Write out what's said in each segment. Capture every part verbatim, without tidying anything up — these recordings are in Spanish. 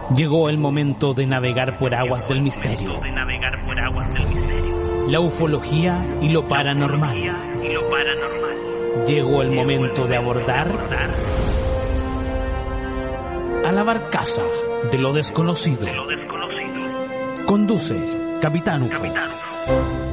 Llegó el momento de navegar por aguas del misterio. La ufología y lo paranormal. Llegó el momento de abordar a la barcaza de lo desconocido. Conduce Capitán U F O.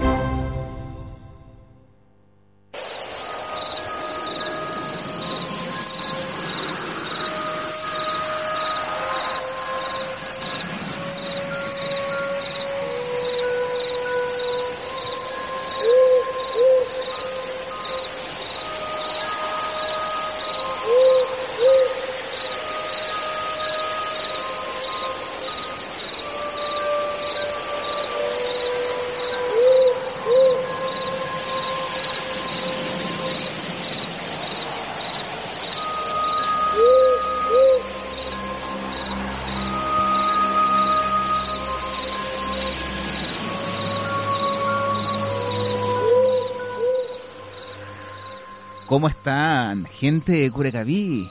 ¿Cómo están, gente de Curacaví?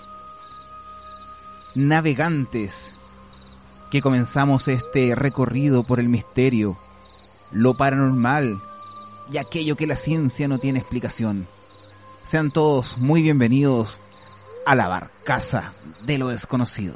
Navegantes, que comenzamos este recorrido por el misterio, lo paranormal y aquello que la ciencia no tiene explicación. Sean todos muy bienvenidos a la barcaza de lo desconocido.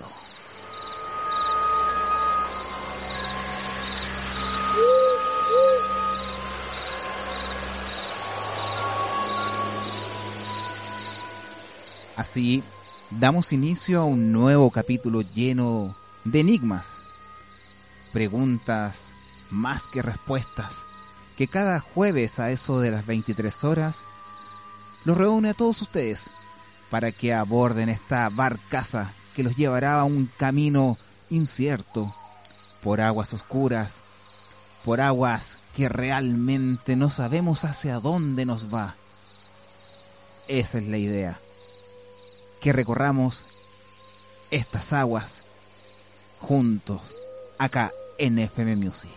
Así, damos inicio a un nuevo capítulo lleno de enigmas, preguntas más que respuestas, que cada jueves a eso de las veintitrés horas los reúne a todos ustedes para que aborden esta barcaza que los llevará a un camino incierto, por aguas oscuras, por aguas que realmente no sabemos hacia dónde nos va. Esa es la idea. Que recorramos estas aguas juntos acá en F M Music.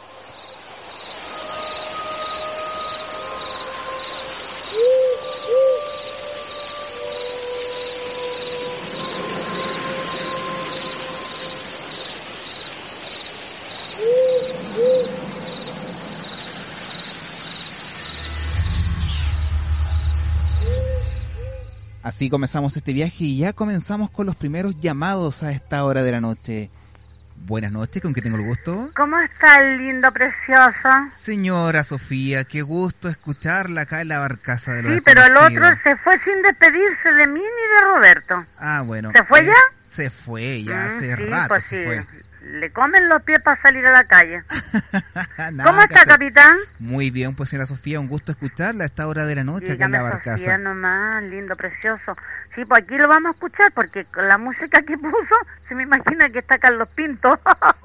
Así comenzamos este viaje y ya comenzamos con los primeros llamados a esta hora de la noche. Buenas noches, ¿con qué tengo el gusto? ¿Cómo está el lindo, precioso? Señora Sofía, qué gusto escucharla acá en la barcaza de los Sí, pero el otro se fue sin despedirse de mí ni de Roberto. Ah, bueno. ¿Se fue eh, ya? Se fue, ya Mm, hace sí, rato pues se sí. fue. Le comen los pies para salir a la calle. Nada ¿Cómo que está, hacer. capitán? Muy bien, pues señora Sofía, un gusto escucharla a esta hora de la noche acá en Dígame, la barcaza. Sofía, nomás, lindo, precioso. Sí, pues aquí lo vamos a escuchar porque con la música que puso se me imagina que está Carlos Pinto.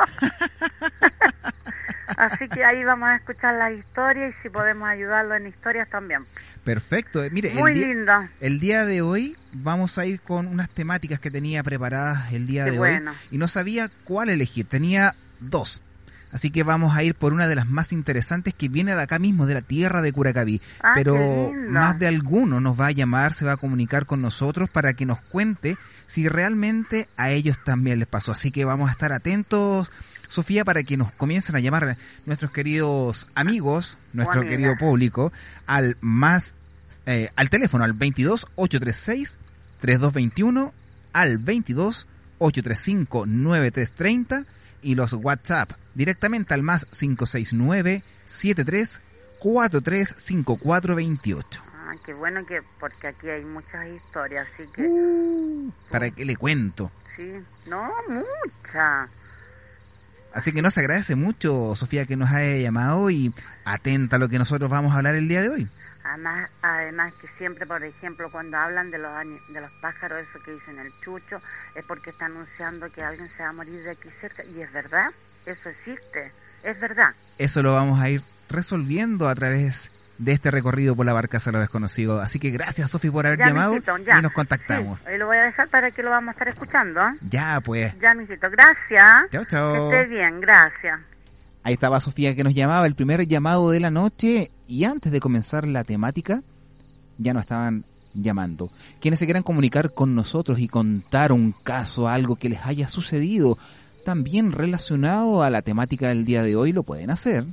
Así que ahí vamos a escuchar las historias y si podemos ayudarlo en historias también. Perfecto, eh, mire, Muy el día, lindo. el día de hoy vamos a ir con unas temáticas que tenía preparadas el día Qué de bueno. hoy y no sabía cuál elegir, tenía dos. Así que vamos a ir por una de las más interesantes que viene de acá mismo, de la tierra de Curacaví. Ah, Pero qué lindo. más de alguno nos va a llamar, se va a comunicar con nosotros para que nos cuente si realmente a ellos también les pasó. Así que vamos a estar atentos, Sofía, para que nos comiencen a llamar nuestros queridos amigos, nuestro amiga. querido público, al más eh, al teléfono al veintidós, ochocientos treinta y seis, treinta y dos veintiuno, al veintidós, ochocientos treinta y cinco, noventa y tres treinta y los WhatsApp directamente al más cinco seis nueve, setenta y tres, cuarenta y tres, cincuenta y cuatro veintiocho. Ah, qué bueno que porque aquí hay muchas historias, así que Uh, ¿Para qué le cuento? sí, no muchas. Así que nos agradece mucho, Sofía, que nos haya llamado y atenta a lo que nosotros vamos a hablar el día de hoy. Además, además que siempre, por ejemplo, cuando hablan de los ani- de los pájaros, eso que dicen el chucho, es porque está anunciando que alguien se va a morir de aquí cerca. Y es verdad, eso existe, es verdad. Eso lo vamos a ir resolviendo a través de este recorrido por la barcaza de lo desconocido. Así que gracias, Sofi, por haber Ya, llamado mijito, ya. y nos contactamos. Sí, ahí lo voy a dejar para que lo vamos a estar escuchando. ¿eh? Ya, pues. Ya, mijito, gracias. Chao, chao. Que esté bien, gracias. Ahí estaba Sofía que nos llamaba, el primer llamado de la noche, y antes de comenzar la temática, ya nos estaban llamando. Quienes se quieran comunicar con nosotros y contar un caso, algo que les haya sucedido, también relacionado a la temática del día de hoy, lo pueden hacer.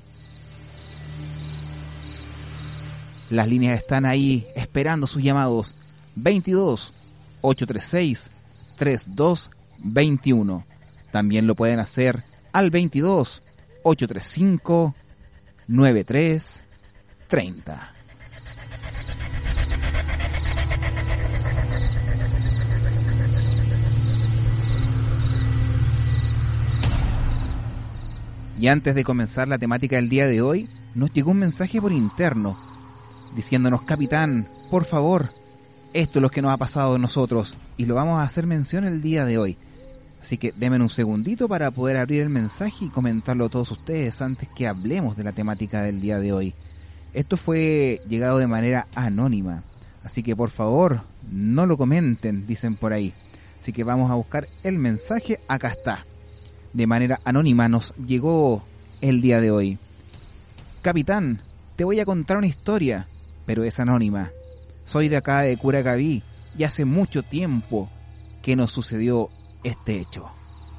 Las líneas están ahí esperando sus llamados. veintidós, ochocientos treinta y seis, treinta y dos veintiuno. También lo pueden hacer al veintidós, ochocientos treinta y cinco, noventa y tres treinta. Y antes de comenzar la temática del día de hoy, nos llegó un mensaje por interno diciéndonos: capitán, por favor, esto es lo que nos ha pasado a nosotros y lo vamos a hacer mención el día de hoy. Así que denme un segundito para poder abrir el mensaje y comentarlo a todos ustedes antes que hablemos de la temática del día de hoy. Esto fue llegado de manera anónima, así que por favor no lo comenten, dicen por ahí. Así que vamos a buscar el mensaje. Acá está. De manera anónima nos llegó el día de hoy. Capitán, te voy a contar una historia, pero es anónima. Soy de acá de Curacaví y hace mucho tiempo que nos sucedió este hecho.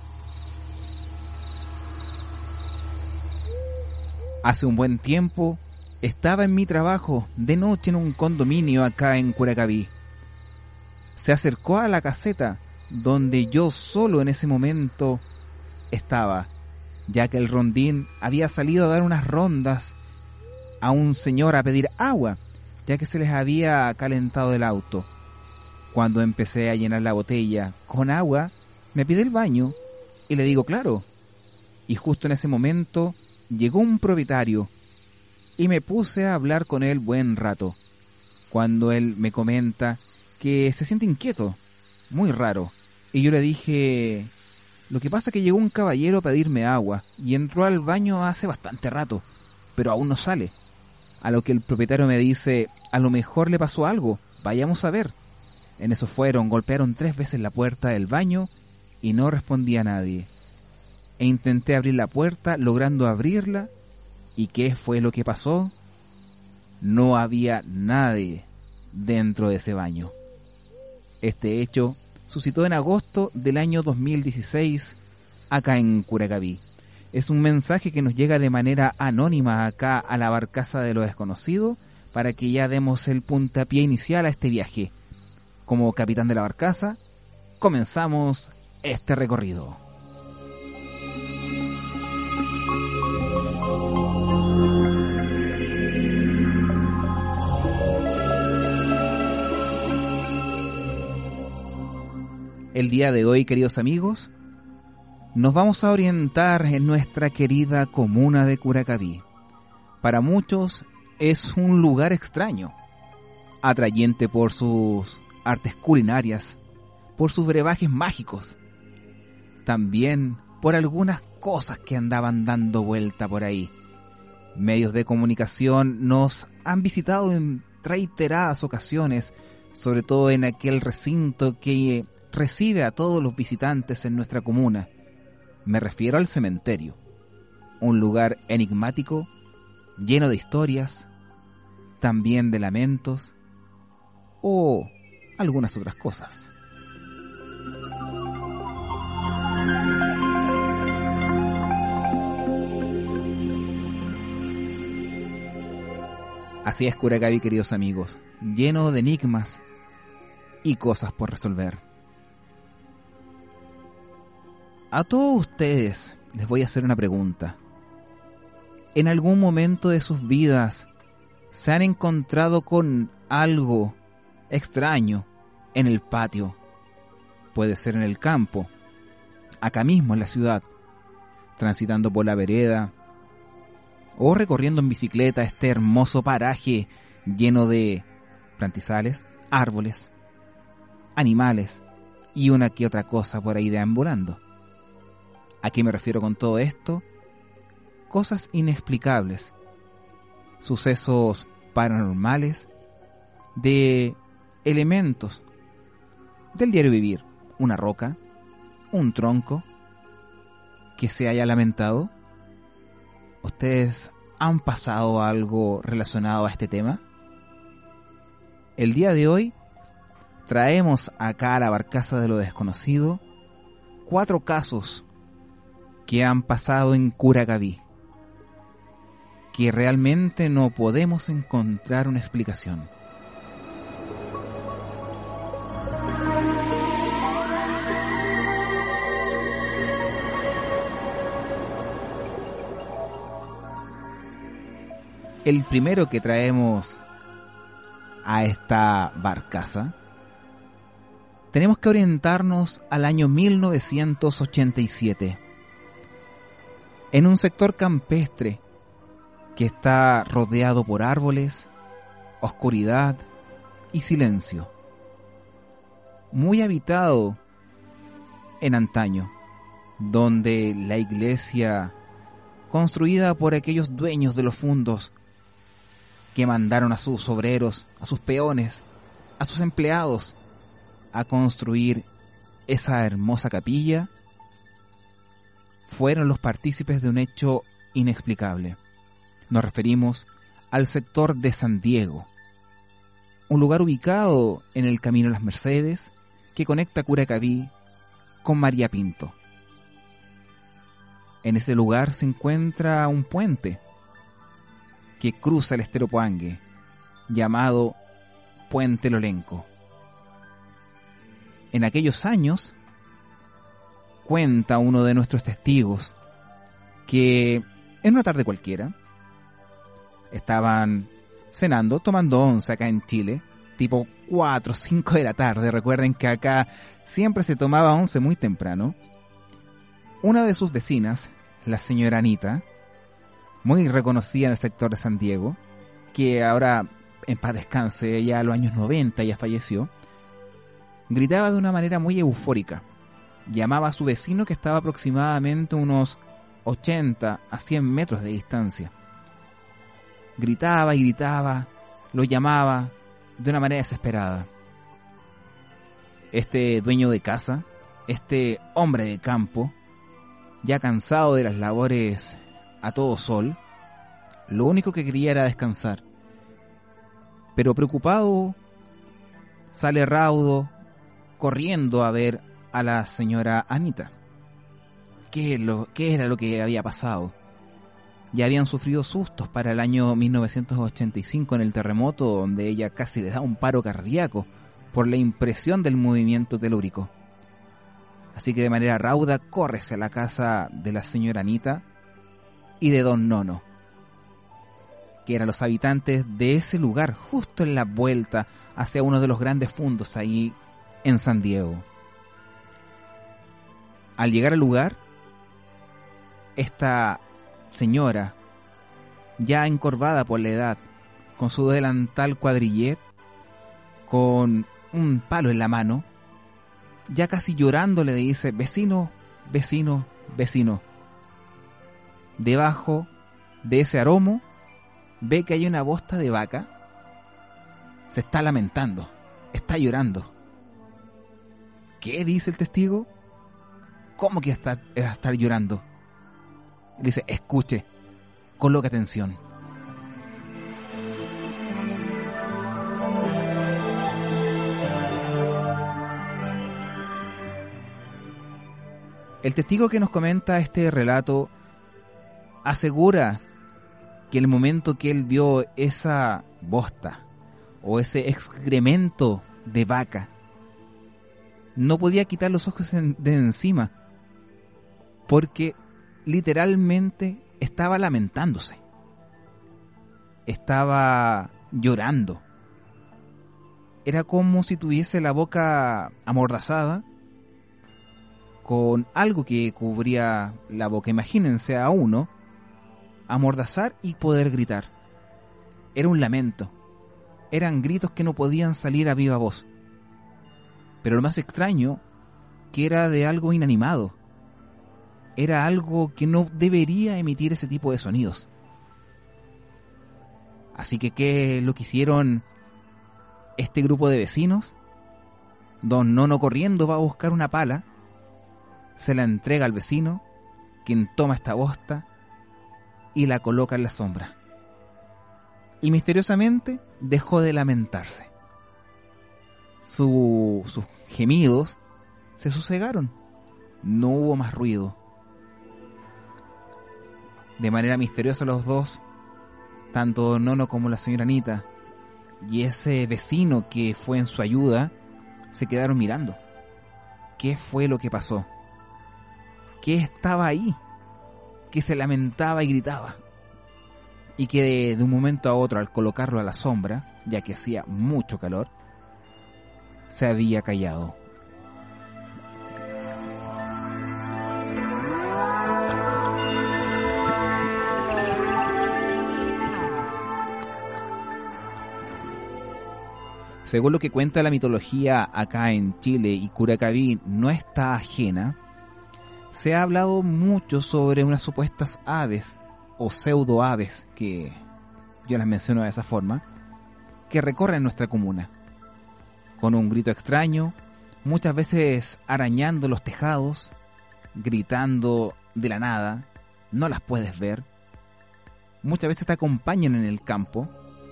Hace un buen tiempo estaba en mi trabajo de noche en un condominio acá en Curacaví. Se acercó a la caseta donde yo solo en ese momento estaba, ya que el rondín había salido a dar unas rondas a un señor a pedir agua, ya que se les había calentado el auto. Cuando empecé a llenar la botella con agua, me pide el baño y le digo claro. Y justo en ese momento llegó un propietario y me puse a hablar con él buen rato, cuando él me comenta que se siente inquieto, muy raro. Y yo le dije: lo que pasa es que llegó un caballero a pedirme agua y entró al baño hace bastante rato, pero aún no sale. A lo que el propietario me dice: a lo mejor le pasó algo, vayamos a ver. En eso fueron, golpearon tres veces la puerta del baño y no respondía nadie. E intenté abrir la puerta, logrando abrirla. ¿Y qué fue lo que pasó? No había nadie dentro de ese baño. Este hecho suscitó en agosto del año dos mil dieciséis acá en Curacaví. Es un mensaje que nos llega de manera anónima acá a la barcaza de lo desconocido para que ya demos el puntapié inicial a este viaje. Como capitán de la barcaza, comenzamos este recorrido. El día de hoy, queridos amigos, nos vamos a orientar en nuestra querida comuna de Curacaví. Para muchos es un lugar extraño, atrayente por sus artes culinarias, por sus brebajes mágicos, también por algunas cosas que andaban dando vuelta por ahí. Medios de comunicación nos han visitado en reiteradas ocasiones, sobre todo en aquel recinto que recibe a todos los visitantes en nuestra comuna. Me refiero al cementerio, un lugar enigmático, lleno de historias, también de lamentos o algunas otras cosas. Así es Curacaví, queridos amigos, lleno de enigmas y cosas por resolver. A todos ustedes les voy a hacer una pregunta. ¿En algún momento de sus vidas se han encontrado con algo extraño en el patio? Puede ser en el campo, acá mismo en la ciudad, transitando por la vereda o recorriendo en bicicleta este hermoso paraje lleno de plantizales, árboles, animales y una que otra cosa por ahí deambulando. ¿A qué me refiero con todo esto? Cosas inexplicables, sucesos paranormales, de elementos del diario vivir, una roca, un tronco que se haya lamentado. ¿Ustedes han pasado algo relacionado a este tema? El día de hoy traemos acá a la barcaza de lo desconocido cuatro casos que han pasado en Curacaví, que realmente no podemos encontrar una explicación. El primero que traemos a esta barcaza, tenemos que orientarnos al año mil novecientos ochenta y siete, en un sector campestre que está rodeado por árboles, oscuridad y silencio, muy habitado en antaño, donde la iglesia, construida por aquellos dueños de los fundos que mandaron a sus obreros, a sus peones, a sus empleados a construir esa hermosa capilla, fueron los partícipes de un hecho inexplicable. Nos referimos al sector de San Diego, un lugar ubicado en el Camino Las Mercedes que conecta Curacaví con María Pinto. En ese lugar se encuentra un puente que cruza el estero Poangue, llamado Puente Lolenco. En aquellos años, cuenta uno de nuestros testigos que en una tarde cualquiera estaban cenando, tomando once acá en Chile, tipo cuatro o cinco de la tarde. Recuerden que acá siempre se tomaba once muy temprano. Una de sus vecinas, la señora Anita, muy reconocida en el sector de San Diego, que ahora en paz descanse, ya a los años noventa ya falleció, gritaba de una manera muy eufórica. Llamaba a su vecino que estaba aproximadamente unos ochenta a cien metros de distancia. Gritaba y gritaba, lo llamaba de una manera desesperada. Este dueño de casa, este hombre de campo, ya cansado de las labores a todo sol, lo único que quería era descansar. Pero preocupado, sale raudo, corriendo a ver a la señora Anita. ¿Qué, es lo, qué era lo que había pasado? Ya habían sufrido sustos para el año mil novecientos ochenta y cinco en el terremoto, donde ella casi le da un paro cardíaco por la impresión del movimiento telúrico. Así que de manera rauda corre hacia la casa de la señora Anita y de don Nono, que eran los habitantes de ese lugar, justo en la vuelta hacia uno de los grandes fundos ahí en San Diego. Al llegar al lugar, esta señora, ya encorvada por la edad, con su delantal cuadrillet, con un palo en la mano, ya casi llorando le dice: vecino, vecino, vecino. Debajo de ese aromo ve que hay una bosta de vaca. Se está lamentando, está llorando. ¿Qué dice el testigo? ¿Cómo que va a estar, va a estar llorando? Le dice: escuche, coloque atención. El testigo que nos comenta este relato asegura que el momento que él vio esa bosta o ese excremento de vaca, no podía quitar los ojos de encima, porque literalmente estaba lamentándose, estaba llorando. Era como si tuviese la boca amordazada con algo que cubría la boca. Imagínense a uno amordazar y poder gritar. Era un lamento. Eran gritos que no podían salir a viva voz. Pero lo más extraño, que era de algo inanimado. Era algo que no debería emitir ese tipo de sonidos. Así que, ¿qué es lo que hicieron este grupo de vecinos? Don Nono corriendo va a buscar una pala, se la entrega al vecino, quien toma esta bosta y la coloca en la sombra. Y misteriosamente dejó de lamentarse. Su, sus gemidos se sosegaron. No hubo más ruido. De manera misteriosa los dos, tanto Don Nono como la señora Anita y ese vecino que fue en su ayuda, se quedaron mirando. ¿Qué fue lo que pasó? ¿Qué estaba ahí? Que se lamentaba y gritaba. Y que de, de un momento a otro, al colocarlo a la sombra, ya que hacía mucho calor, se había callado. Según lo que cuenta la mitología acá en Chile, y Curacaví no está ajena, se ha hablado mucho sobre unas supuestas aves o pseudo aves, que yo las menciono de esa forma, que recorren nuestra comuna, con un grito extraño, muchas veces arañando los tejados, gritando de la nada, no las puedes ver, muchas veces te acompañan en el campo,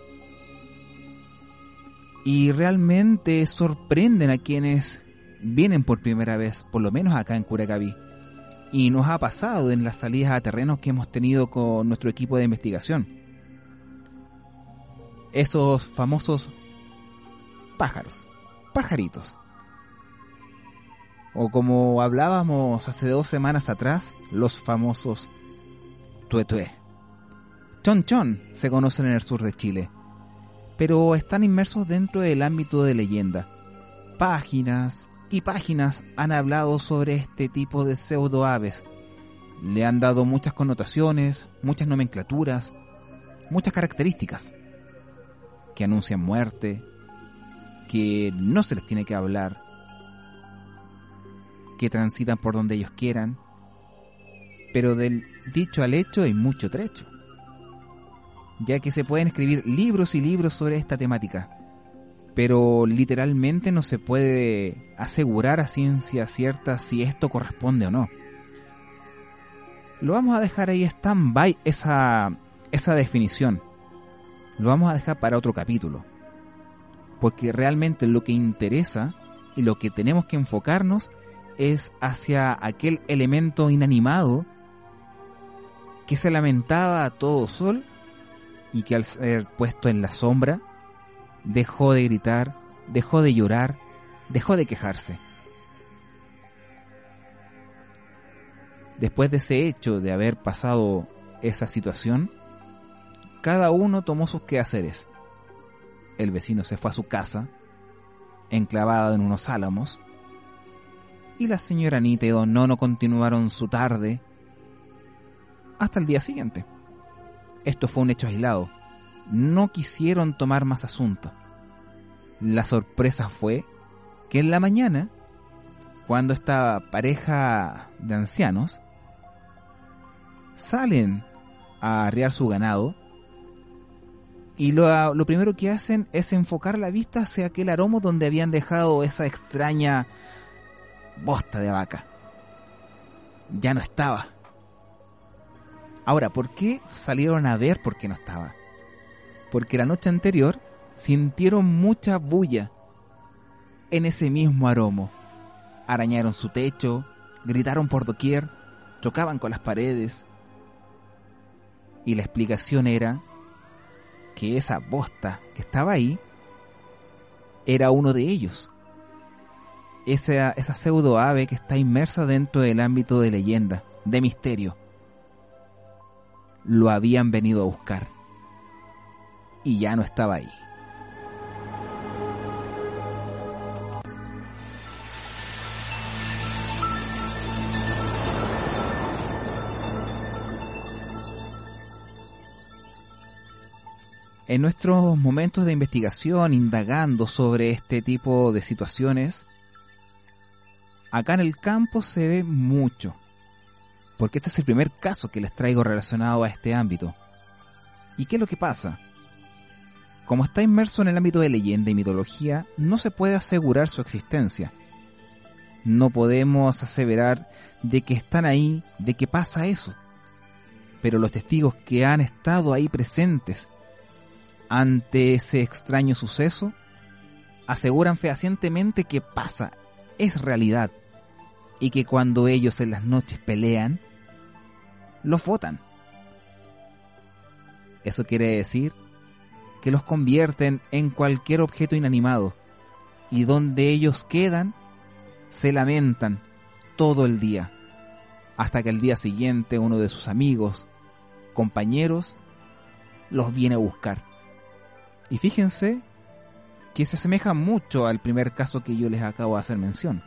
y realmente sorprenden a quienes vienen por primera vez, por lo menos acá en Curacaví. Y nos ha pasado en las salidas a terrenos que hemos tenido con nuestro equipo de investigación. Esos famosos pájaros, pajaritos. O como hablábamos hace dos semanas atrás, los famosos tuetué. Chon chon se conocen en el sur de Chile, pero están inmersos dentro del ámbito de leyenda. Páginas y páginas han hablado sobre este tipo de pseudo aves. Le han dado muchas connotaciones, muchas nomenclaturas, muchas características que anuncian muerte, que no se les tiene que hablar, que transitan por donde ellos quieran, pero del dicho al hecho hay mucho trecho, ya que se pueden escribir libros y libros sobre esta temática, pero literalmente no se puede asegurar a ciencia cierta si esto corresponde o no. Lo vamos a dejar ahí stand-by esa, esa definición. Lo vamos a dejar para otro capítulo, porque realmente lo que interesa y lo que tenemos que enfocarnos es hacia aquel elemento inanimado que se lamentaba a todo sol y que al ser puesto en la sombra dejó de gritar, dejó de llorar, dejó de quejarse. Después de ese hecho, de haber pasado esa situación, cada uno tomó sus quehaceres. El vecino se fue a su casa, enclavada en unos álamos, y la señora Anita y Don Nono continuaron su tarde hasta el día siguiente. Esto fue un hecho aislado. No quisieron tomar más asunto. La sorpresa fue que en la mañana, cuando esta pareja de ancianos salen a arriar su ganado, y lo, lo primero que hacen es enfocar la vista hacia aquel aromo donde habían dejado esa extraña bosta de vaca. Ya no estaba. Ahora, ¿por qué salieron a ver por qué no estaba? Porque la noche anterior sintieron mucha bulla en ese mismo aromo. Arañaron su techo, gritaron por doquier, chocaban con las paredes. Y la explicación era que esa bosta que estaba ahí era uno de ellos. Esa, esa pseudo ave que está inmersa dentro del ámbito de leyenda, de misterio. Lo habían venido a buscar y ya no estaba ahí. En nuestros momentos de investigación, indagando sobre este tipo de situaciones, acá en el campo se ve mucho, porque este es el primer caso que les traigo relacionado a este ámbito. ¿Y qué es lo que pasa? Como está inmerso en el ámbito de leyenda y mitología, no se puede asegurar su existencia. No podemos aseverar de que están ahí, de que pasa eso. Pero los testigos que han estado ahí presentes ante ese extraño suceso, aseguran fehacientemente que pasa, es realidad, y que cuando ellos en las noches pelean, los botan, Eso quiere decir que los convierten en cualquier objeto inanimado, y donde ellos quedan, se lamentan todo el día, hasta que al día siguiente uno de sus amigos, compañeros, los viene a buscar. Y fíjense que se asemeja mucho al primer caso que yo les acabo de hacer mención.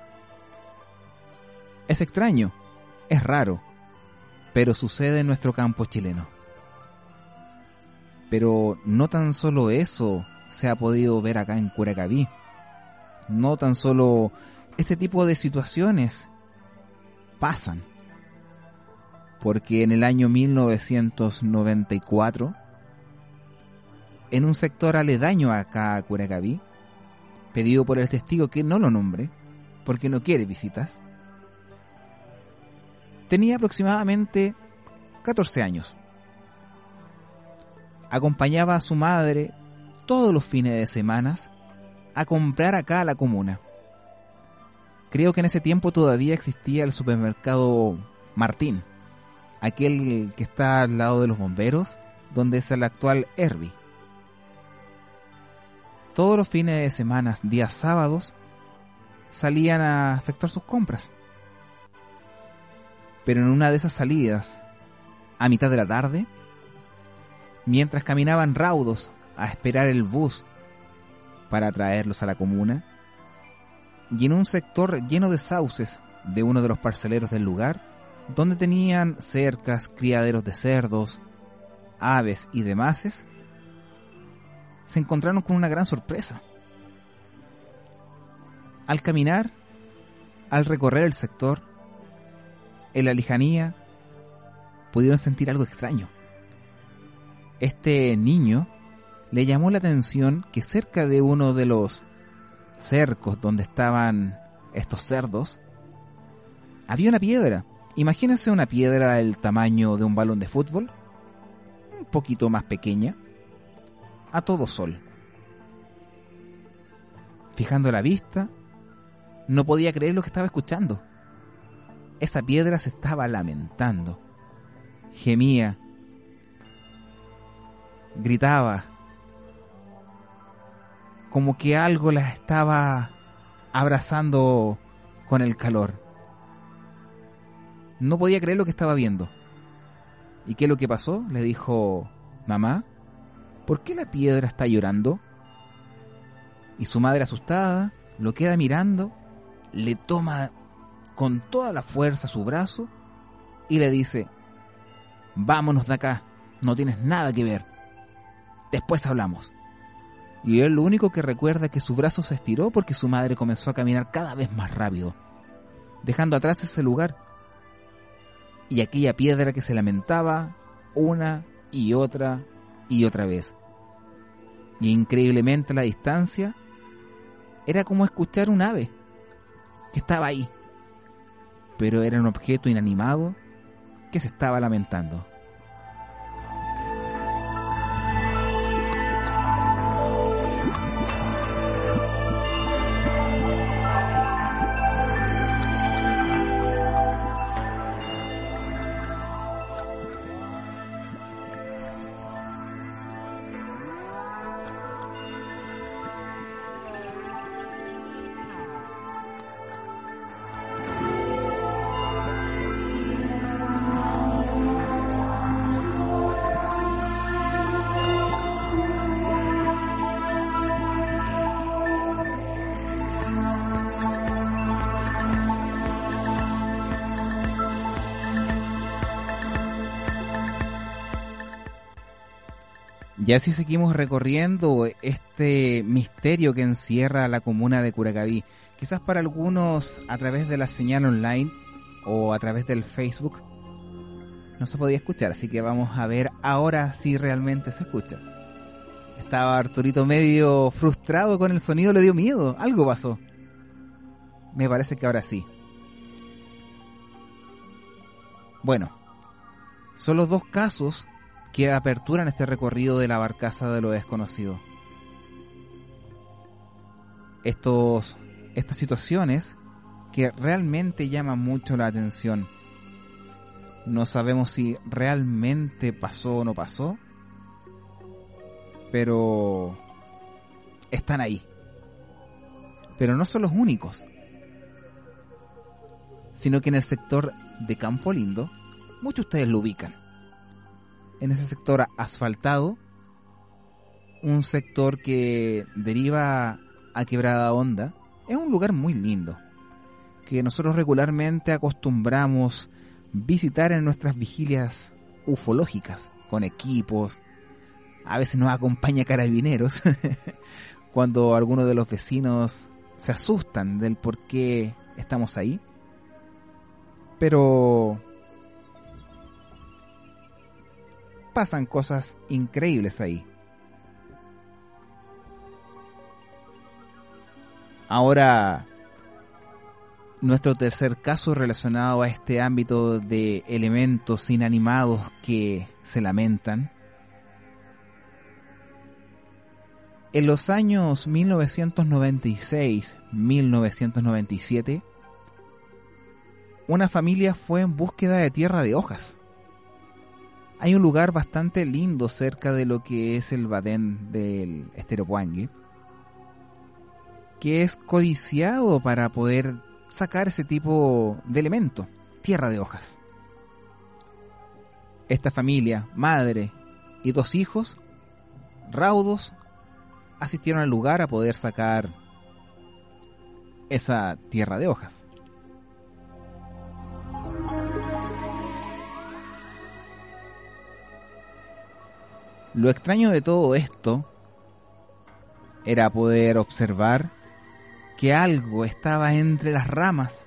Es extraño, es raro, pero sucede en nuestro campo chileno. Pero no tan solo eso se ha podido ver acá en Curacaví. No tan solo este tipo de situaciones pasan. Porque en el año mil novecientos noventa y cuatro, en un sector aledaño acá a Curacaví, pedido por el testigo que no lo nombre, porque no quiere visitas, tenía aproximadamente catorce años. Acompañaba a su madre todos los fines de semana a comprar acá a la comuna. Creo que en ese tiempo todavía existía el supermercado Martín, aquel que está al lado de los bomberos, donde es el actual Herbie. Todos los fines de semana, días sábados, salían a efectuar sus compras. Pero en una de esas salidas, a mitad de la tarde, mientras caminaban raudos a esperar el bus para traerlos a la comuna, y en un sector lleno de sauces de uno de los parceleros del lugar, donde tenían cercas, criaderos de cerdos, aves y demás, se encontraron con una gran sorpresa. Al caminar, al recorrer el sector, en la lejanía, pudieron sentir algo extraño. Este niño le llamó la atención que cerca de uno de los cercos donde estaban estos cerdos, había una piedra. Imagínense una piedra del tamaño de un balón de fútbol, un poquito más pequeña, a todo sol. Fijando la vista, no podía creer lo que estaba escuchando. Esa piedra se estaba lamentando, gemía, gritaba, como que algo la estaba abrazando con el calor. No podía creer lo que estaba viendo. ¿Y qué es lo que pasó? Le dijo: mamá, ¿por qué la piedra está llorando? Y su madre, asustada, lo queda mirando, le toma con toda la fuerza su brazo y le dice: vámonos de acá, no tienes nada que ver, después hablamos. Y él lo único que recuerda es que su brazo se estiró porque su madre comenzó a caminar cada vez más rápido, dejando atrás ese lugar y aquella piedra que se lamentaba una y otra y otra vez. Y increíblemente a la distancia era como escuchar un ave que estaba ahí, pero era un objeto inanimado que se estaba lamentando. Y así seguimos recorriendo este misterio que encierra la comuna de Curacaví. Quizás para algunos a través de la señal online o a través del Facebook no se podía escuchar, así que vamos a ver ahora si realmente se escucha. Estaba Arturito medio frustrado con el sonido, le dio miedo, algo pasó. Me parece que ahora sí. Bueno, son los dos casos que aperturan este recorrido de la barcaza de lo desconocido. Estos, estas situaciones que realmente llaman mucho la atención. No sabemos si realmente pasó o no pasó, pero están ahí. Pero no son los únicos, sino que en el sector de Campo Lindo, muchos de ustedes lo ubican. En ese sector asfaltado, un sector que deriva a Quebrada Honda, es un lugar muy lindo, que nosotros regularmente acostumbramos visitar en nuestras vigilias ufológicas, con equipos. A veces nos acompaña carabineros, cuando algunos de los vecinos se asustan del por qué estamos ahí. Pero pasan cosas increíbles ahí. Ahora, nuestro tercer caso relacionado a este ámbito de elementos inanimados que se lamentan. En los años mil novecientos noventa y seis a mil novecientos noventa y siete, una familia fue en búsqueda de tierra de hojas. Hay un lugar bastante lindo cerca de lo que es el Badén del Esteropuangue, que es codiciado para poder sacar ese tipo de elemento, tierra de hojas. Esta familia, madre y dos hijos, raudos, asistieron al lugar a poder sacar esa tierra de hojas. Lo extraño de todo esto era poder observar que algo estaba entre las ramas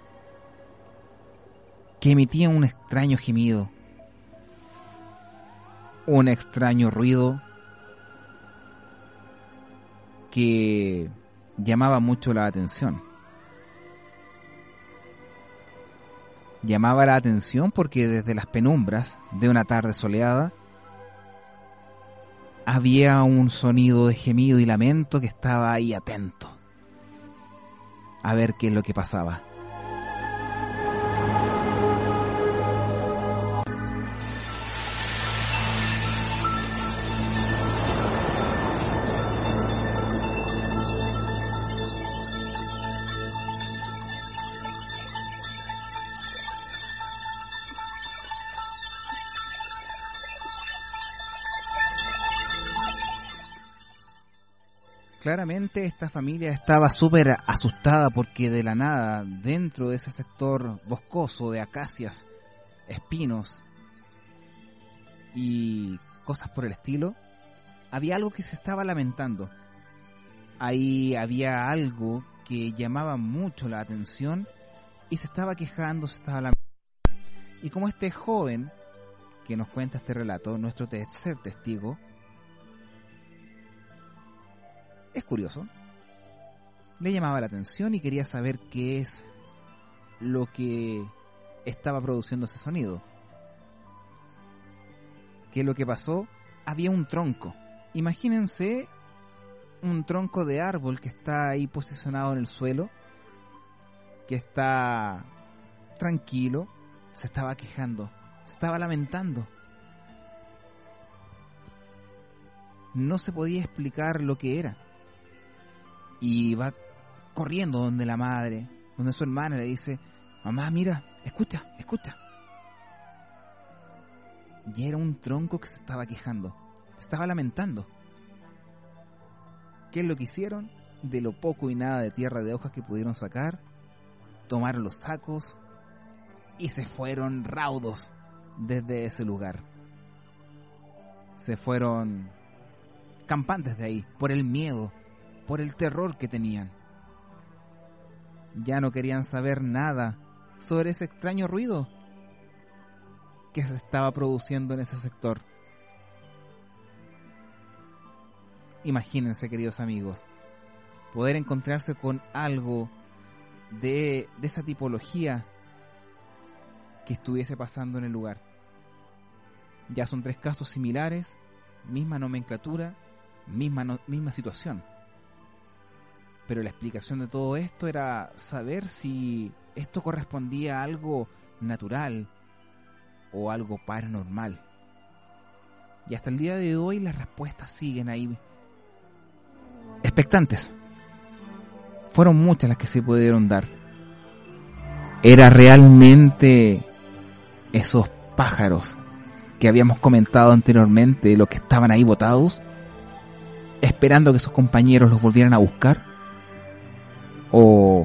que emitía un extraño gemido, un extraño ruido que llamaba mucho la atención. Llamaba la atención porque desde las penumbras de una tarde soleada había un sonido de gemido y lamento que estaba ahí atento a ver qué es lo que pasaba. Claramente esta familia estaba súper asustada porque de la nada, dentro de ese sector boscoso de acacias, espinos y cosas por el estilo, había algo que se estaba lamentando. Ahí había algo que llamaba mucho la atención y se estaba quejando, se estaba lamentando. Y como este joven que nos cuenta este relato, nuestro tercer testigo, es curioso, le llamaba la atención y quería saber qué es lo que estaba produciendo ese sonido. ¿Qué es lo que pasó? Había un tronco. Imagínense un tronco de árbol que está ahí posicionado en el suelo, que está tranquilo, se estaba quejando, se estaba lamentando. No se podía explicar lo que era. Y va corriendo donde la madre, donde su hermana, le dice: mamá, mira, escucha, escucha. Y era un tronco que se estaba quejando, se estaba lamentando. ¿Qué es lo que hicieron? De lo poco y nada de tierra de hojas que pudieron sacar, tomaron los sacos y se fueron raudos desde ese lugar. Se fueron campantes de ahí, por el miedo, por el terror que tenían. Ya no querían saber nada sobre ese extraño ruido que se estaba produciendo en ese sector. Imagínense, queridos amigos, poder encontrarse con algo de, de esa tipología que estuviese pasando en el lugar. Ya son tres casos similares, misma nomenclatura, misma, no, misma situación. Pero la explicación de todo esto era saber si esto correspondía a algo natural o algo paranormal. Y hasta el día de hoy las respuestas siguen ahí expectantes. Fueron muchas las que se pudieron dar. ¿Era realmente esos pájaros que habíamos comentado anteriormente los que estaban ahí botados, esperando que sus compañeros los volvieran a buscar? ¿O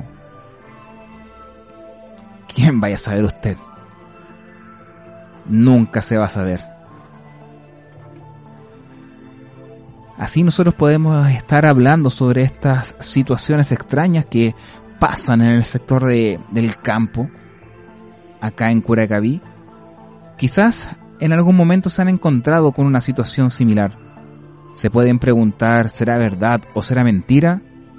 quién vaya a saber usted? Nunca se va a saber. Así nosotros podemos estar hablando sobre estas situaciones extrañas que pasan en el sector de, del campo, acá en Curacaví. Quizás en algún momento se han encontrado con una situación similar. Se pueden preguntar, ¿será verdad o será mentira?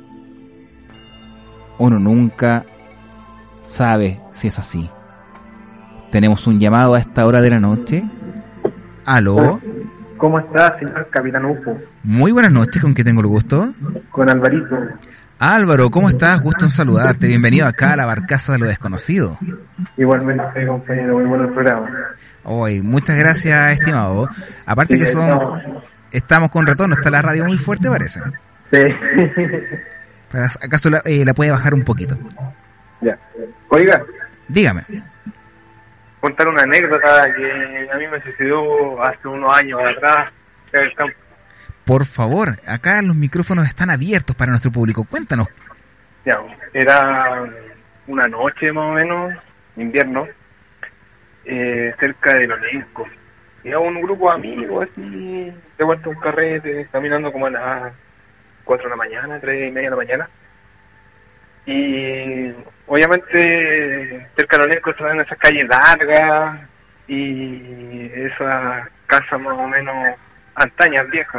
Uno nunca sabe si es así. Tenemos un llamado a esta hora de la noche. ¿Aló? ¿Cómo está, señor Capitán Ufo? Muy buenas noches, ¿con qué tengo el gusto? Con Alvarito. Álvaro, ¿cómo estás? Gusto en saludarte. Bienvenido acá a la barcaza de lo desconocido. Igualmente, compañero, muy bueno el programa. Hoy, muchas gracias, estimado. Aparte sí, que son... Estamos... estamos con retorno, está la radio muy fuerte, parece. Sí. ¿Acaso la, eh, la puede bajar un poquito? Ya. Oiga. Dígame. Contar una anécdota que a mí me sucedió hace unos años atrás en el campo. Por favor, acá los micrófonos están abiertos para nuestro público. Cuéntanos. Ya, era una noche más o menos, invierno, eh, cerca de Lorenco. Era un grupo de amigos así, de vuelta a un carrete, caminando como a las cuatro de la mañana, tres y media de la mañana. Y obviamente cerca de Lorenco estaban esas calles largas y esas casas más o menos antañas, viejas.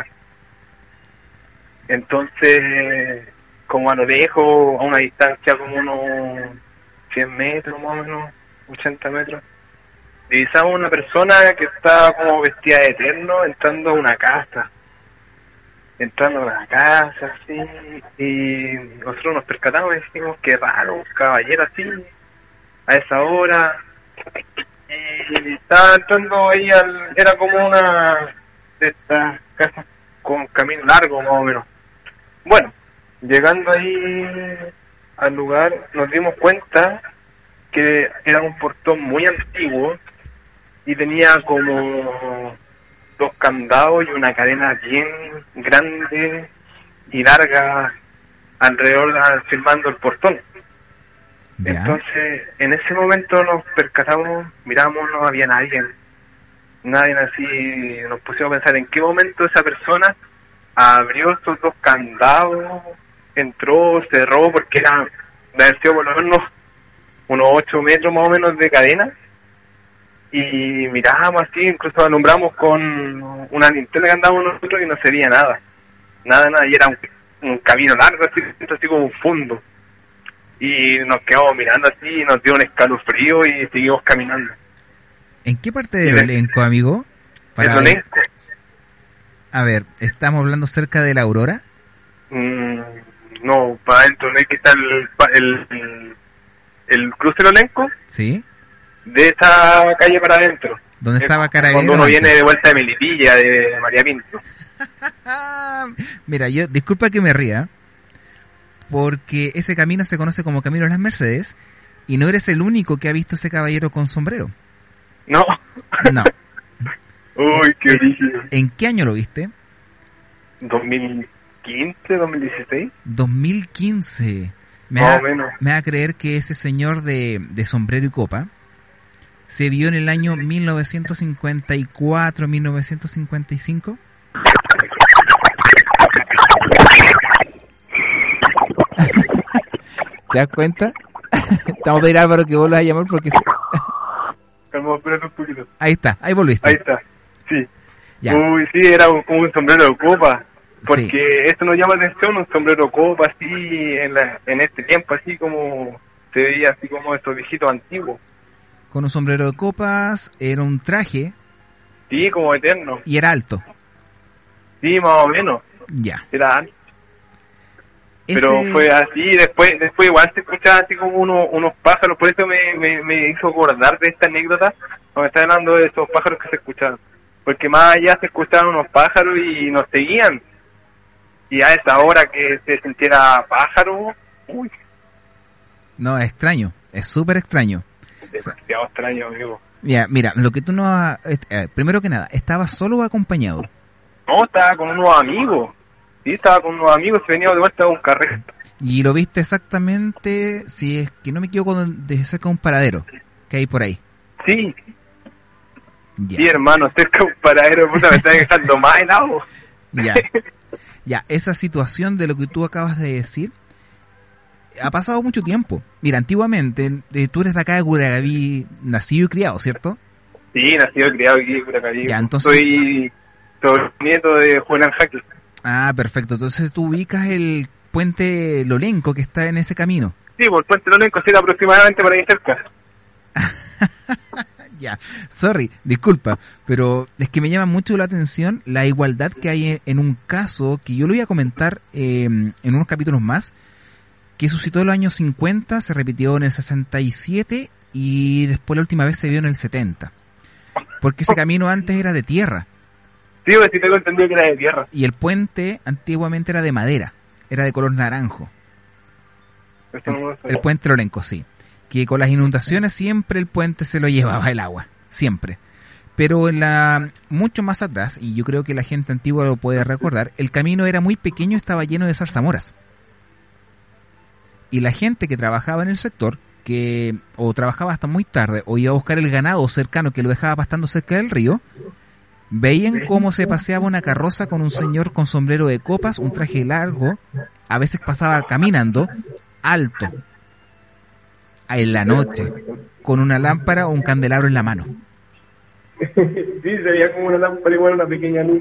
Entonces, como a lo lejos, a una distancia como unos cien metros más o menos, ochenta metros, divisamos una persona que estaba como vestida de eterno entrando a una casa. Entrando a una casa, así, y nosotros nos percatamos y decimos, qué raro, un caballero así, a esa hora. Y estaba entrando ahí, al, era como una de estas casas con camino largo más o menos. Bueno, llegando ahí al lugar nos dimos cuenta que era un portón muy antiguo y tenía como dos candados y una cadena bien grande y larga alrededor firmando el portón. ¿Ya? Entonces, en ese momento nos percatamos, miramos, no había nadie, nadie así, nos pusimos a pensar en qué momento esa persona abrió estos dos candados, entró, cerró, porque era, de haber sido por lo menos unos ocho metros más o menos de cadena, y mirábamos así, incluso alumbramos con una linterna que andábamos nosotros y no se veía nada, nada, nada, y era un, un camino largo, así, así como un fondo, y nos quedamos mirando así, y nos dio un escalofrío y seguimos caminando. ¿En qué parte del elenco, amigo? Para el elenco. A ver, ¿estamos hablando cerca de la Aurora? Mm, no, para adentro, ¿no? Que está el, el, el, el cruce del elenco. Sí. De esa calle para adentro. ¿Dónde estaba Carabinero? Cuando uno viene de vuelta de Melipilla, de María Pinto. Mira, yo, disculpa que me ría, porque ese camino se conoce como Camino de las Mercedes, y no eres el único que ha visto ese caballero con sombrero. No. No. Uy, qué rígido. ¿En qué año lo viste? dos mil quince, dos mil dieciséis. dos mil quince. Me Más da, o menos. me da a creer que ese señor de, de sombrero y copa se vio en el año mil novecientos cincuenta y cuatro, mil novecientos cincuenta y cinco. ¿Te das cuenta? Estamos a pedir a Álvaro que vuelvas a llamar porque... Calma, espérate un poquito. Ahí está, ahí volviste. Ahí está, sí. Ya. Uy, sí, era un, un sombrero de copa. Porque sí. Esto nos llama atención, un sombrero de copa así, en, la, en este tiempo, así como se veía, así como estos viejitos antiguos. Con un sombrero de copas, era un traje. Sí, como eterno. Y era alto. Sí, más o menos. Ya. Era alto. Ese... Pero fue así, después después igual se escuchaba así como uno, unos pájaros, por eso me, me, me hizo acordar de esta anécdota, cuando me está hablando de esos pájaros que se escuchaban. Porque más allá se escuchaban unos pájaros y nos seguían. y a esa hora que se sintiera pájaro, uy. No, es extraño, es súper extraño. Demasiado extraño, amigo. Mira, mira, lo que tú no has... Eh, primero que nada, ¿estabas solo o acompañado? No, estaba con unos amigos. Sí, estaba con unos amigos, se venía de vuelta a un carrete. Y lo viste exactamente, si es que no me equivoco, de cerca de un paradero que hay por ahí. Sí. Ya. Sí, hermano, cerca de un paradero, puta, me está dejando más helado. Ya. Ya, esa situación de lo que tú acabas de decir ha pasado mucho tiempo. Mira, antiguamente, eh, tú eres de acá de Curacaví, nacido y criado, ¿cierto? Sí, nacido y criado aquí en Curacaví. Ya, entonces... Soy, soy nieto de Juan Jaque. Ah, perfecto. Entonces tú ubicas el puente Lolenco que está en ese camino. Sí, por el puente Lolenco, sí, aproximadamente por ahí cerca. Ya, sorry, disculpa, pero es que me llama mucho la atención la igualdad que hay en un caso que yo lo voy a comentar eh, en unos capítulos más, que suscitó en los años cincuenta, se repitió en el sesenta y siete y después la última vez se vio en el setenta. Porque ese camino antes era de tierra. Sí, pues sí tengo entendido que era de tierra. Y el puente antiguamente era de madera, era de color naranjo. Eso no lo sé. El puente Lolenco, sí. Que con las inundaciones siempre el puente se lo llevaba el agua, siempre. Pero en la mucho más atrás, y yo creo que la gente antigua lo puede recordar, el camino era muy pequeño y estaba lleno de zarzamoras. Y la gente que trabajaba en el sector, que o trabajaba hasta muy tarde, o iba a buscar el ganado cercano que lo dejaba pastando cerca del río, veían cómo se paseaba una carroza con un señor con sombrero de copas, un traje largo, a veces pasaba caminando, alto, en la noche, con una lámpara o un candelabro en la mano. Sí, se veía como una lámpara igual, una pequeña luz.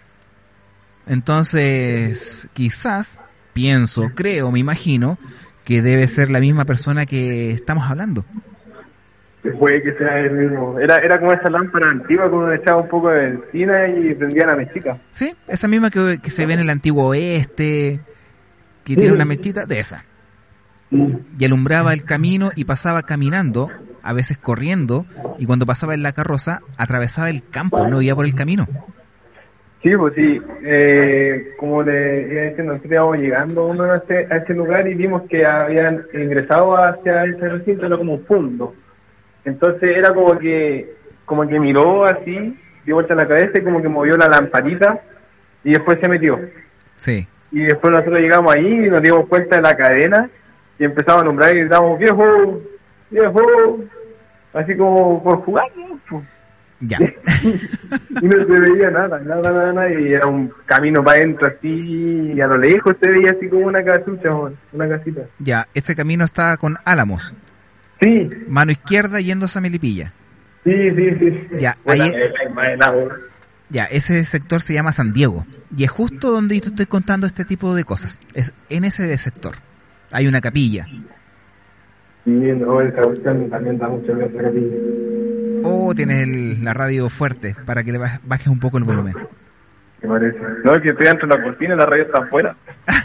Entonces, quizás, pienso, creo, me imagino, que debe ser la misma persona que estamos hablando. Puede que sea el mismo. Era era como esa lámpara antigua cuando le echaba un poco de benzina y prendía la mechita. Sí, esa misma que, que se ve en el antiguo oeste, que sí, tiene una mechita de esa. Y alumbraba el camino y pasaba caminando, a veces corriendo, y cuando pasaba en la carroza, atravesaba el campo, no iba por el camino. Sí, pues sí, eh, como le iba diciendo, nosotros íbamos llegando uno a ese, a ese lugar y vimos que habían ingresado hacia ese recinto, era como un fondo. Entonces era como que como que miró así, dio vuelta la cabeza y como que movió la lamparita y después se metió. Sí. Y después nosotros llegamos ahí y nos dimos cuenta de la cadena y empezamos a nombrar y gritamos, viejo, viejo, así como por jugar, ¿no? Ya. Y no se veía nada, nada, nada, nada, y era un camino para adentro así, y a lo lejos se veía así como una casucha, una casita. Ya, ese camino está con álamos. Sí. Mano izquierda yendo a Melipilla. Sí, sí, sí. Ya, bueno, ahí... eh, Ya, ese sector se llama San Diego. Y es justo donde yo te estoy contando este tipo de cosas. Es en ese sector. Hay una capilla. Sí, no, esa cuestión también da mucho en esa capilla. Oh, tienes el, la radio fuerte para que le bajes un poco el volumen. Me parece. No, es que estoy dentro de la cortina y la radio está afuera.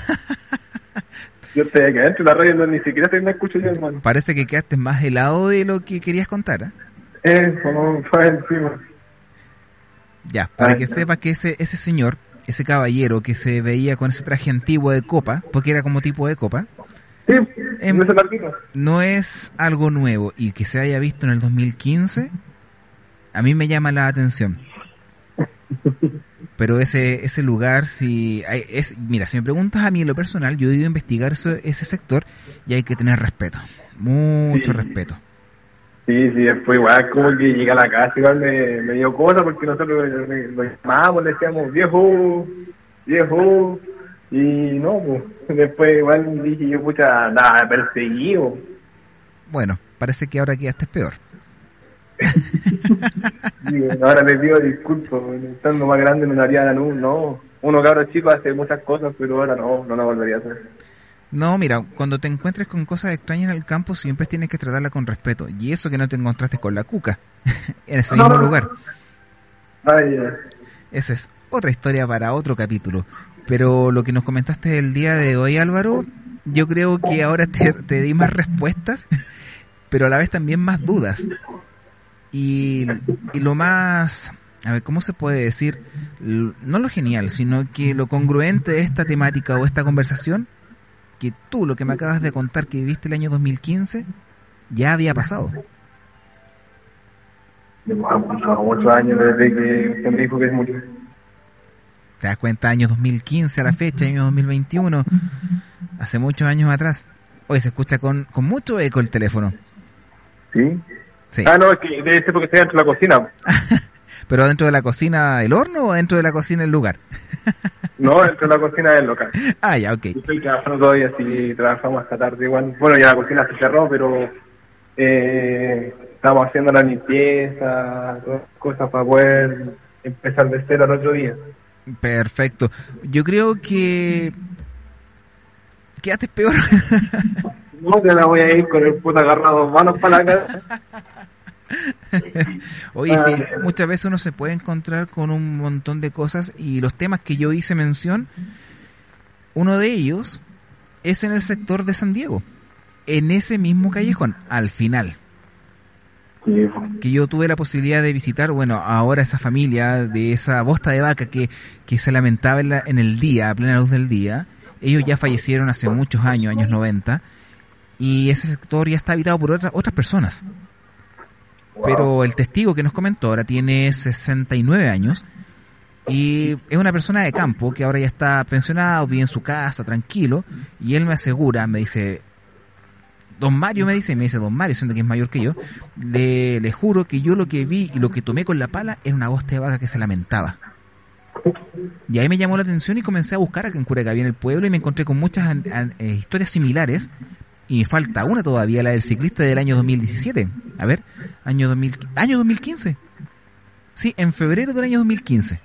Yo estoy aquí adentro de la radio, no, ni siquiera estoy, no escucho yo, hermano. Parece que quedaste más helado de lo que querías contar, ¿eh? Eso, no, fue encima. Ya, para Ay, que no. sepas que ese ese señor, ese caballero que se veía con ese traje antiguo de copa, porque era como tipo de copa, Sí, Em, no es larguito. no es algo nuevo y que se haya visto en el dos mil quince, a mí me llama la atención. Pero ese ese lugar, si hay, es, mira, si me preguntas a mí en lo personal, yo he ido a investigar ese, ese sector y hay que tener respeto, mucho Sí. respeto. Sí, sí, después igual como que llegué a la casa, igual me, me dio cosa porque nosotros lo, lo llamábamos, le decíamos viejo, viejo, y no, pues después igual dije yo, pucha, nada, perseguido. Bueno, parece que ahora quedaste peor. Y ahora les pido disculpas, estando más grande no lo haría la luz, no. Uno cabro chico hace muchas cosas, pero ahora no, no lo volvería a hacer. No, mira, cuando te encuentres con cosas extrañas en el campo siempre tienes que tratarla con respeto. Y eso que no te encontraste con la cuca en ese mismo lugar. Ay, Esa es otra historia para otro capítulo. Pero lo que nos comentaste el día de hoy, Álvaro, yo creo que ahora te, te di más respuestas, pero a la vez también más dudas. Y, y lo más a ver, ¿cómo se puede decir? No lo genial, sino que lo congruente de esta temática o esta conversación, que tú, lo que me acabas de contar que viviste el año dos mil quince, ya había pasado. Han pasado muchos años desde que usted me dijo que murió. ¿Te das cuenta? Año dos mil quince a la fecha, año dos mil veintiuno, hace muchos años atrás. Hoy se escucha con, con mucho eco el teléfono. ¿Sí? Sí. Ah, no, es que debe ser porque estoy dentro de la cocina. ¿Pero dentro de la cocina del horno o dentro de la cocina del lugar? No, dentro de la cocina del local. Ah, ya, ok. Yo estoy trabajando todavía, sí, trabajamos hasta tarde igual. Bueno, ya la cocina se cerró, pero eh, estamos haciendo la limpieza, todas las cosas para poder empezar de cero al otro día. Perfecto. Yo creo que quedaste peor. No, te la voy a ir con el puto agarrado dos manos para la cara. Oye, sí, muchas veces uno se puede encontrar con un montón de cosas y los temas que yo hice mención, uno de ellos es en el sector de San Diego, en ese mismo callejón, al final. Sí. Que yo tuve la posibilidad de visitar, bueno, ahora esa familia de esa bosta de vaca que, que se lamentaba en, la, en el día, a plena luz del día. Ellos ya fallecieron hace muchos años, años noventa, y ese sector ya está habitado por otras otras personas. Wow. Pero el testigo que nos comentó ahora tiene sesenta y nueve años y es una persona de campo que ahora ya está pensionado, vive en su casa, tranquilo, y él me asegura, me dice... Don Mario me dice, me dice Don Mario, siendo que es mayor que yo, le, le juro que yo lo que vi y lo que tomé con la pala era una bosta de vaca que se lamentaba. Y ahí me llamó la atención y comencé a buscar acá en Curacaví, en el pueblo, y me encontré con muchas an, an, eh, historias similares, y me falta una todavía, la del ciclista del año dos mil diecisiete. A ver, año dos mil, año dos mil quince. Sí, en febrero del año dos mil quince.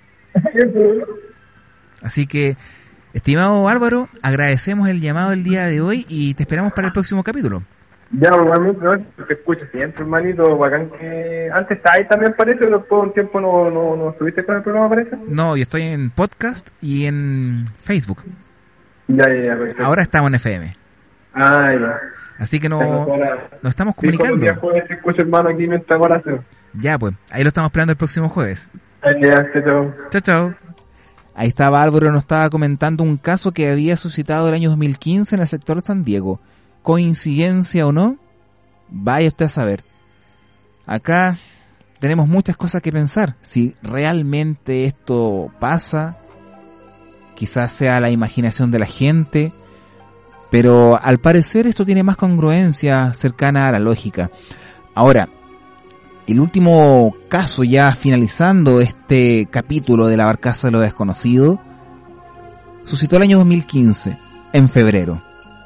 Así que... Estimado Álvaro, agradecemos el llamado del día de hoy y te esperamos para el próximo capítulo. Ya, normalmente, ¿no? Te escucho siempre, hermanito, bacán que... Antes está ahí también parece, pero después de un tiempo no, no, no estuviste con el programa, parece. No, yo estoy en podcast y en Facebook. Ya, ya, ya, perfecto. Ahora estamos en F M. Ah, ya. Así que no, nos estamos comunicando. Sí, jueves te escucho, hermano, aquí mientras ahora hace. Ya, pues, ahí lo estamos esperando el próximo jueves. Ya, chao. Chao, chao. Ahí estaba Álvaro, nos estaba comentando un caso que había suscitado el año dos mil quince en el sector de San Diego. ¿Coincidencia o no? Vaya usted a saber. Acá tenemos muchas cosas que pensar. Si realmente esto pasa, quizás sea la imaginación de la gente, pero al parecer esto tiene más congruencia cercana a la lógica. Ahora, el último caso, ya finalizando este capítulo de la barcaza de lo desconocido, suscitó el año dos mil quince, en febrero.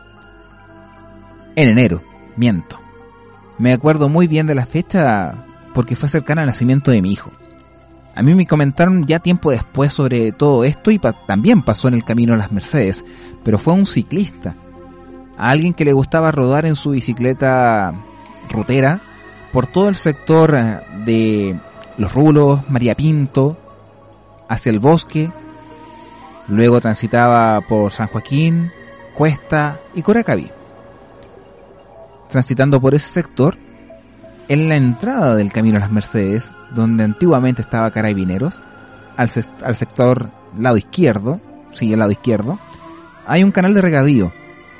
En enero, miento. Me acuerdo muy bien de la fecha porque fue cercana al nacimiento de mi hijo. A mí me comentaron ya tiempo después sobre todo esto y pa- también pasó en el camino a Las Mercedes, pero fue un ciclista, a alguien que le gustaba rodar en su bicicleta rutera por todo el sector de Los Rulos, María Pinto, hacia el bosque, luego transitaba por San Joaquín, Cuesta y Curacaví. Transitando por ese sector, en la entrada del camino a Las Mercedes, donde antiguamente estaba Carabineros, al, se- al sector lado izquierdo, sí, el lado izquierdo, hay un canal de regadío.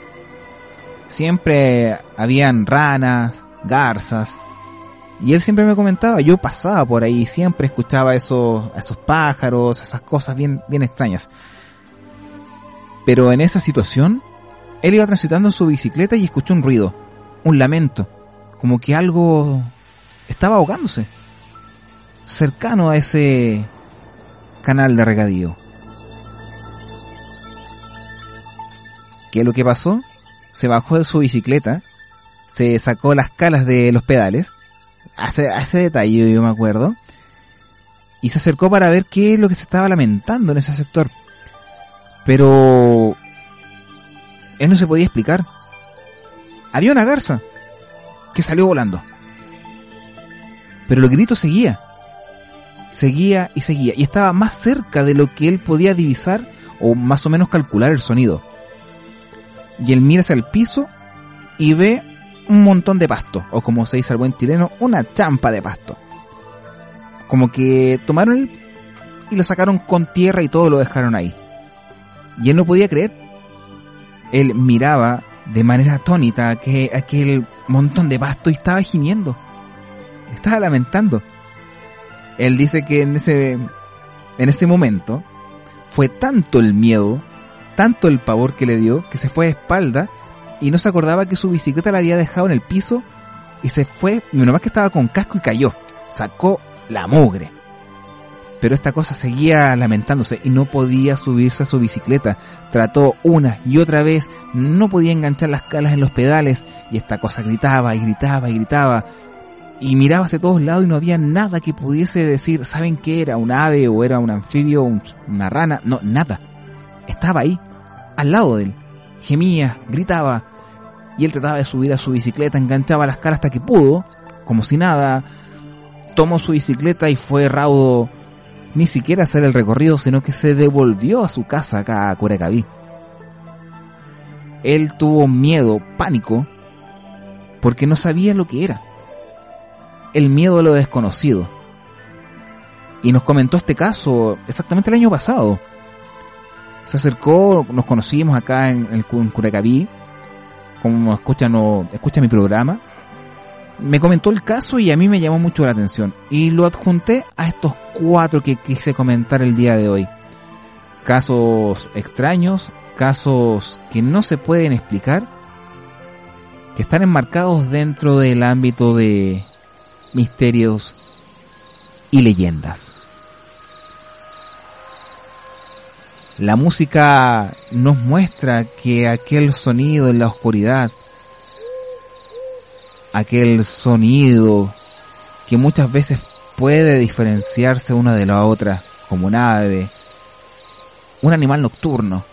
Siempre habían ranas, garzas, y él siempre me comentaba, yo pasaba por ahí, siempre escuchaba esos, esos pájaros, esas cosas bien, bien extrañas. Pero en esa situación, él iba transitando en su bicicleta y escuchó un ruido, un lamento, como que algo estaba ahogándose, cercano a ese canal de regadío. ¿Qué es lo que pasó? Se bajó de su bicicleta, se sacó las calas de los pedales, a ese, a ese detalle yo me acuerdo, y se acercó para ver qué es lo que se estaba lamentando en ese sector. Pero él no se podía explicar. Había una garza que salió volando, pero el grito seguía, seguía y seguía, y estaba más cerca de lo que él podía divisar o más o menos calcular el sonido. Y él mira hacia el piso y ve un montón de pasto, o como se dice al buen chileno, una champa de pasto, como que tomaron el, y lo sacaron con tierra y todo lo dejaron ahí. Y él no podía creer. Él miraba de manera atónita que aquel montón de pasto y estaba gimiendo. Estaba lamentando. Él dice que en ese, en ese momento fue tanto el miedo, tanto el pavor que le dio, que se fue de espalda y no se acordaba que su bicicleta la había dejado en el piso y se fue, menos más que estaba con casco y cayó. Sacó la mugre. Pero esta cosa seguía lamentándose y no podía subirse a su bicicleta. Trató una y otra vez, no podía enganchar las calas en los pedales y esta cosa gritaba y gritaba y gritaba. Y miraba hacia todos lados y no había nada que pudiese decir, ¿saben qué era? ¿Un ave o era un anfibio, un, una rana? No, nada. Estaba ahí, al lado de él. Gemía, gritaba. Y él trataba de subir a su bicicleta, enganchaba las calas hasta que pudo, como si nada. Tomó su bicicleta y fue raudo, ni siquiera hacer el recorrido, sino que se devolvió a su casa acá a Curacaví. Él tuvo miedo, pánico, porque no sabía lo que era. El miedo a lo desconocido. Y nos comentó este caso exactamente el año pasado. Se acercó, nos conocimos acá en, en Curacaví. Como escucha, no, escucha mi programa. Me comentó el caso y a mí me llamó mucho la atención. Y lo adjunté a estos cuatro que quise comentar el día de hoy. Casos extraños, casos que no se pueden explicar, que están enmarcados dentro del ámbito de misterios y leyendas. La música nos muestra que aquel sonido en la oscuridad, aquel sonido que muchas veces puede diferenciarse una de la otra, como un ave, un animal nocturno,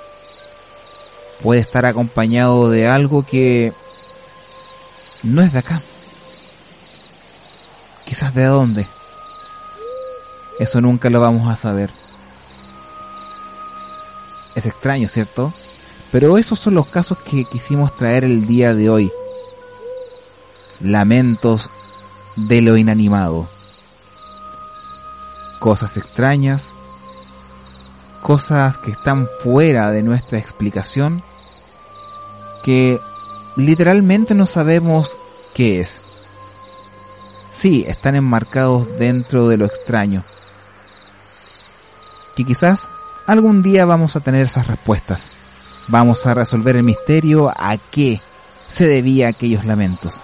puede estar acompañado de algo que no es de acá. Quizás de dónde. Eso nunca lo vamos a saber. Es extraño, ¿cierto? Pero esos son los casos que quisimos traer el día de hoy. Lamentos de lo inanimado. Cosas extrañas. Cosas que están fuera de nuestra explicación. Que literalmente no sabemos qué es. Sí, están enmarcados dentro de lo extraño. Que quizás algún día vamos a tener esas respuestas. Vamos a resolver el misterio a qué se debía aquellos lamentos.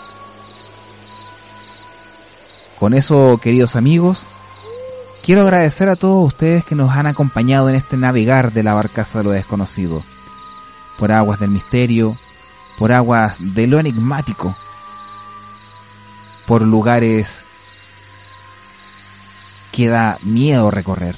Con eso, queridos amigos, quiero agradecer a todos ustedes que nos han acompañado en este navegar de la barcaza de lo desconocido. Por aguas del misterio, por aguas de lo enigmático, por lugares que da miedo recorrer.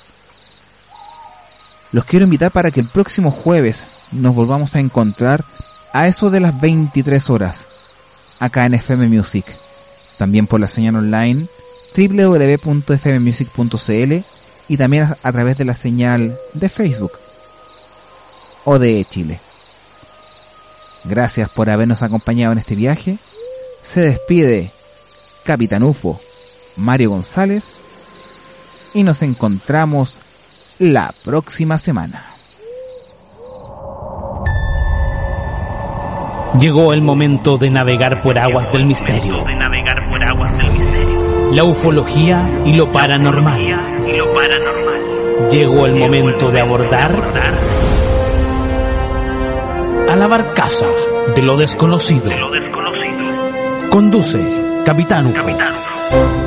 Los quiero invitar para que el próximo jueves nos volvamos a encontrar a eso de las veintitrés horas, acá en F M Music. También por la señal online doble u doble u doble u punto f m music punto c l y también a, a través de la señal de Facebook o de Chile. Gracias por habernos acompañado en este viaje. Se despide Capitán U F O, Mario González, y nos encontramos la próxima semana. Llegó el momento de navegar por aguas del misterio. La ufología y lo paranormal. Llegó el momento de abordar a la barcaza de lo desconocido. Conduce Capitán U F O.